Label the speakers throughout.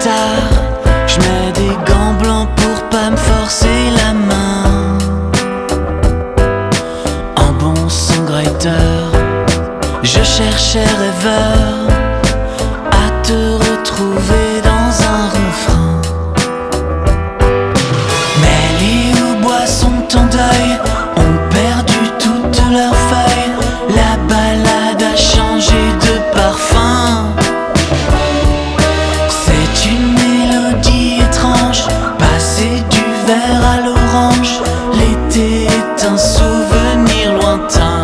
Speaker 1: guitare, je mets des gants blancs pour pas me forcer la main. En bon songwriter, je cherchais rêveur à te retrouver dans un refrain. Mais les hautbois sont en deuil, ont perdu toutes leurs feuilles. La balade a changé de parfum. C'est une mélodie étrange, passer du vert à l'orange. L'été est un souvenir lointain.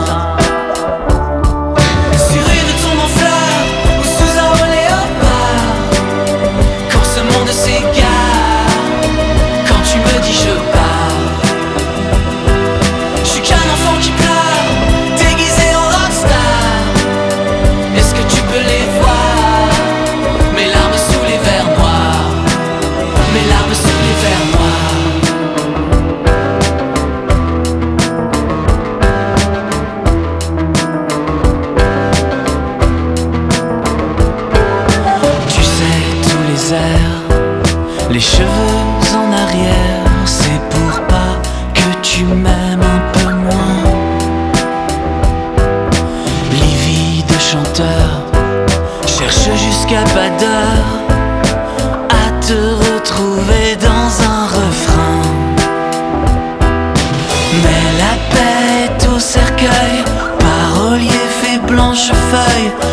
Speaker 1: Sur une tombe en fleurs ou sous un léopard, quand ce monde s'égare, quand tu me dis je pars. Je suis qu'un enfant qui pleure, déguisé en rockstar. Est-ce que tu peux les voir? Mes larmes sous les verres noirs, mes larmes sous les verres noirs. Tu sais, tous les airs, les cheveux en arrière, c'est pour pas que tu m'aimes un peu moins. Livide chanteur cherche jusqu'à pas d'heure à te retrouver dans un refrain. Mais la paix est au cercueil, parolier fait blanche feuille.